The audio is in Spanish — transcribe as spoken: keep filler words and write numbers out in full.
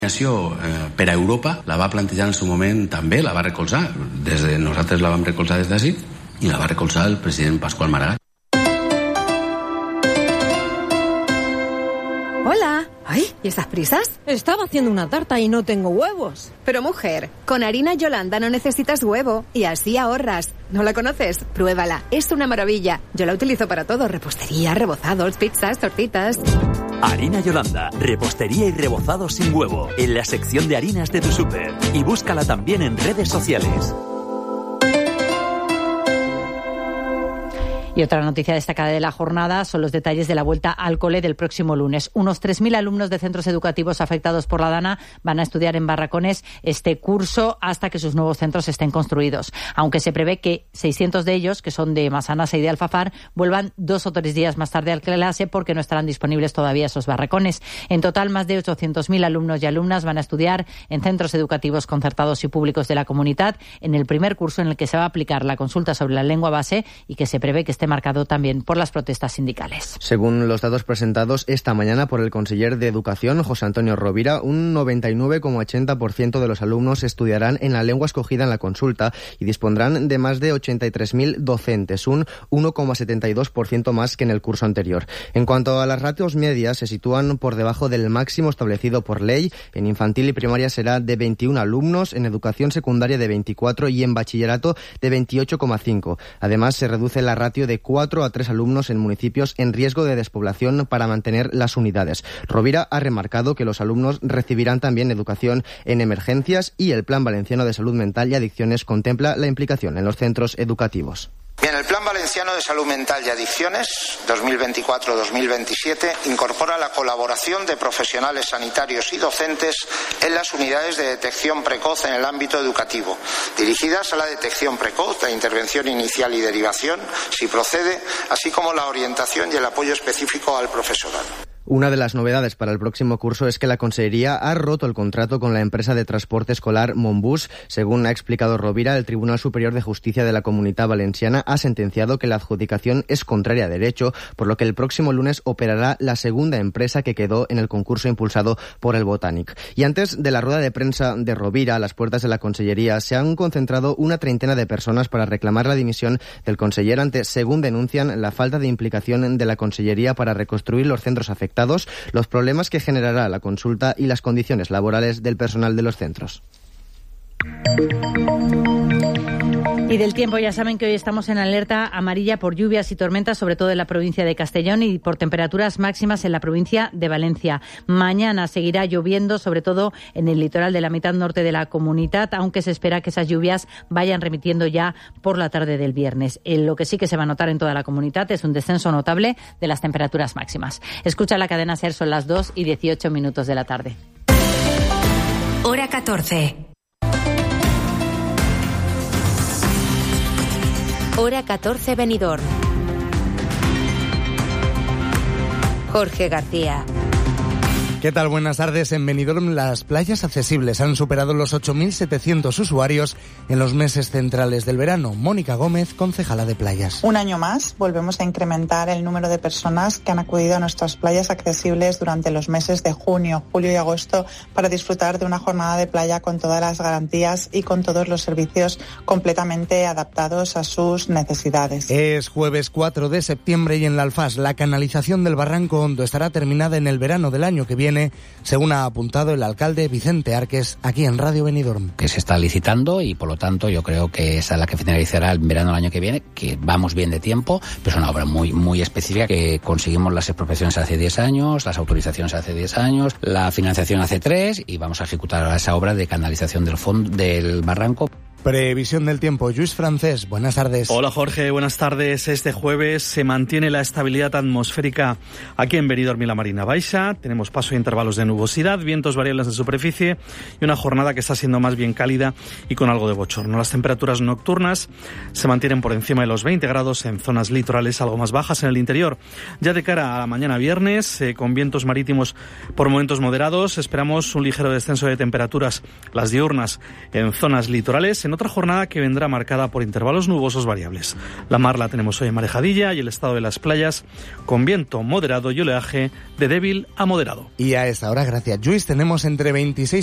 Eh, per a Europa la va plantejar en el seu moment també, la va recolzar. Des de nosaltres la vam recolzar des d'ací i la va recolzar el president Pasqual Maragall. Hola. Ay, ¿y estas prisas? Estaba haciendo una tarta y no tengo huevos. Pero mujer, con harina Yolanda no necesitas huevo y así ahorras. ¿No la conoces? Pruébala, es una maravilla. Yo la utilizo para todo, repostería, rebozados, pizzas, tortitas. Harina Yolanda, repostería y rebozados sin huevo, en la sección de harinas de tu súper. Y búscala también en redes sociales. Y otra noticia destacada de la jornada son los detalles de la vuelta al cole del próximo lunes. Unos tres mil alumnos de centros educativos afectados por la DANA van a estudiar en Barracones este curso hasta que sus nuevos centros estén construidos. Aunque se prevé que seiscientos de ellos, que son de Massanassa y de Alfafar, vuelvan dos o tres días más tarde al clase porque no estarán disponibles todavía esos barracones. En total, más de ochocientos mil alumnos y alumnas van a estudiar en centros educativos concertados y públicos de la comunidad en el primer curso en el que se va a aplicar la consulta sobre la lengua base y que se prevé que esté marcado también por las protestas sindicales. Según los datos presentados esta mañana por el conseller de Educación, José Antonio Rovira, un noventa y nueve coma ochenta por ciento de los alumnos estudiarán en la lengua escogida en la consulta y dispondrán de más de ochenta y tres mil docentes, un uno coma setenta y dos por ciento más que en el curso anterior. En cuanto a las ratios medias, se sitúan por debajo del máximo establecido por ley. En infantil y primaria será de veintiún alumnos, en educación secundaria de veinticuatro y en bachillerato de veintiocho coma cinco. Además, se reduce la ratio de cuatro a tres alumnos en municipios en riesgo de despoblación para mantener las unidades. Rovira ha remarcado que los alumnos recibirán también educación en emergencias y el Plan Valenciano de Salud Mental y Adicciones contempla la implicación en los centros educativos. Bien, el Plan Valenciano de Salud Mental y Adicciones dos mil veinticuatro dos mil veintisiete incorpora la colaboración de profesionales sanitarios y docentes en las unidades de detección precoz en el ámbito educativo, dirigidas a la detección precoz, la intervención inicial y derivación, si procede, así como la orientación y el apoyo específico al profesorado. Una de las novedades para el próximo curso es que la Consellería ha roto el contrato con la empresa de transporte escolar Monbus. Según ha explicado Rovira, el Tribunal Superior de Justicia de la Comunitat Valenciana ha sentenciado que la adjudicación es contraria a derecho, por lo que el próximo lunes operará la segunda empresa que quedó en el concurso impulsado por el Botànic. Y antes de la rueda de prensa de Rovira, a las puertas de la Consellería se han concentrado una treintena de personas para reclamar la dimisión del conseller ante, según denuncian, la falta de implicación de la Consellería para reconstruir los centros afectados, los problemas que generará la consulta y las condiciones laborales del personal de los centros. Y del tiempo, ya saben que hoy estamos en alerta amarilla por lluvias y tormentas, sobre todo en la provincia de Castellón, y por temperaturas máximas en la provincia de Valencia. Mañana seguirá lloviendo, sobre todo en el litoral de la mitad norte de la comunidad, aunque se espera que esas lluvias vayan remitiendo ya por la tarde del viernes. En lo que sí que se va a notar en toda la comunidad es un descenso notable de las temperaturas máximas. Escucha la cadena SER, son las dos y dieciocho minutos de la tarde. Hora catorce. Hora catorce, Benidorm. Jorge García. ¿Qué tal? Buenas tardes. En Benidorm las playas accesibles han superado los ocho mil setecientos usuarios en los meses centrales del verano. Mónica Gómez, concejala de playas. Un año más volvemos a incrementar el número de personas que han acudido a nuestras playas accesibles durante los meses de junio, julio y agosto para disfrutar de una jornada de playa con todas las garantías y con todos los servicios completamente adaptados a sus necesidades. Es jueves cuatro de septiembre y en la Alfás la canalización del Barranco Hondo estará terminada en el verano del año que viene, según ha apuntado el alcalde Vicente Arques aquí en Radio Benidorm. Que se está licitando y por lo tanto yo creo que esa es la que finalizará el verano del año que viene, que vamos bien de tiempo, pero es una obra muy muy específica que conseguimos las expropiaciones hace diez años, las autorizaciones hace diez años, la financiación hace tres y vamos a ejecutar ahora esa obra de canalización del fondo del barranco. Previsión del tiempo. Luis Francés, buenas tardes. Hola Jorge, buenas tardes. Este jueves se mantiene la estabilidad atmosférica aquí en Benidorm y la Marina Baixa. Tenemos paso de intervalos de nubosidad, vientos variables en superficie y una jornada que está siendo más bien cálida y con algo de bochorno. Las temperaturas nocturnas se mantienen por encima de los veinte grados en zonas litorales, algo más bajas en el interior. Ya de cara a la mañana viernes, eh, con vientos marítimos por momentos moderados, esperamos un ligero descenso de temperaturas, las diurnas en zonas litorales, en en otra jornada que vendrá marcada por intervalos nubosos variables. La mar la tenemos hoy en marejadilla y el estado de las playas con viento moderado y oleaje de débil a moderado. Y a esta hora, gracias Lluís, tenemos entre veintiséis